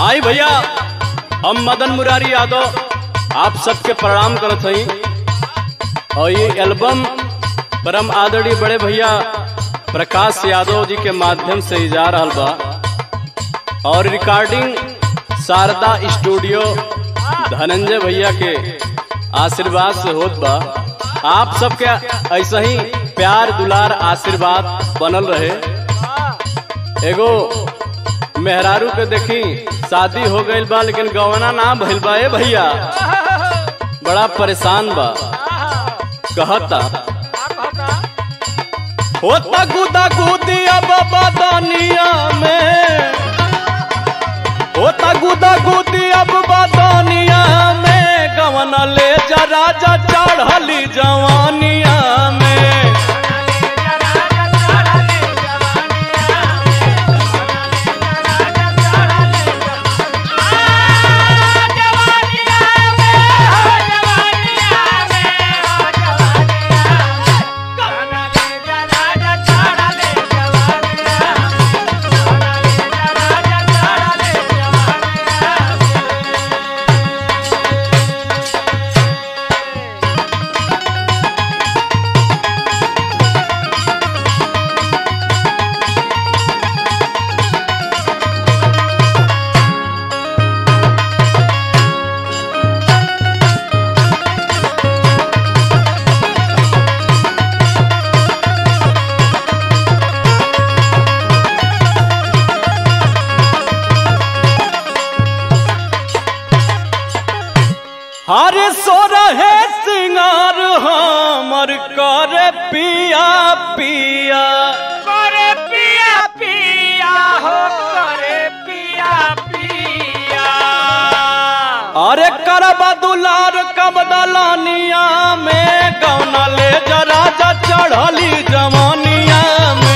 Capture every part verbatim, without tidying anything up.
आई भैया, हम मदन मुरारी यादव आप सबके प्रणाम करत हई। और ये एल्बम परम आदरणीय बड़े भैया प्रकाश यादव जी के माध्यम से जा रहा बा और रिकॉर्डिंग शारदा स्टूडियो धनंजय भैया के आशीर्वाद से होत बा। आप सबके ऐसा ही प्यार दुलार आशीर्वाद बनल रहे। एगो मेहरारू के देखी शादी हो गई बा लेकिन गवना ना भइल बा। ए भैया बड़ा परेशान बा, कहता होता गुदा गुदी अब बदनिया में, होता गुदा गुदी अब बदनिया में, गवना ले जा राजा चढ़ली जवानिया में। हरे सो रहे सिंगार हमर करे पिया पिया, करे पिया पिया हो, करे पिया पिया। अरे करबा दुलार कब दलानिया में, गौना ले जा राजा चढ़ली जवानिया में।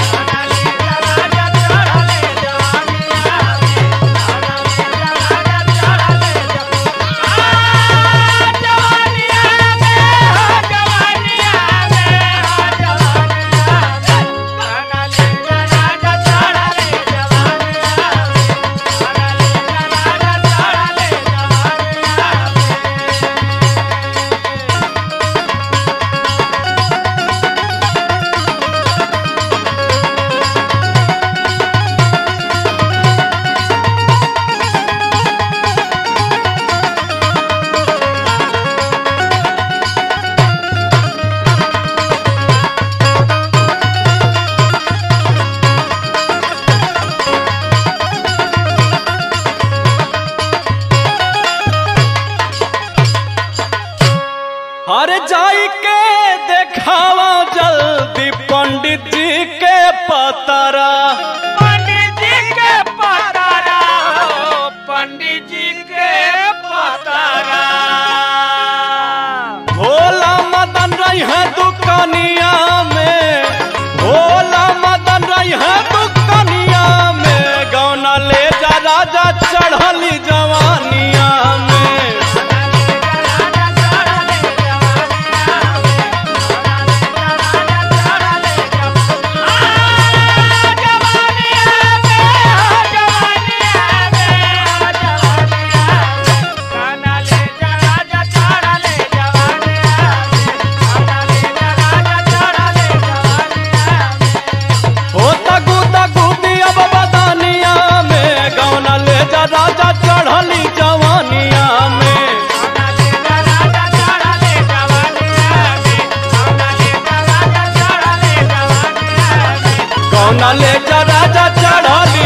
अरे जाई के देखावा जल्दी पंडित जी के पतारा, पंडित जी के पतारा हो, पंडित जी के पतारा। भोला मदन रही है दुकानिया में, भोला मदन रही है दुकानिया में, गौना ले जा राजा चढ़ली जवानिया में। राजा चढ़ली जवानिया में, कौना ले जा राजा चढ़ली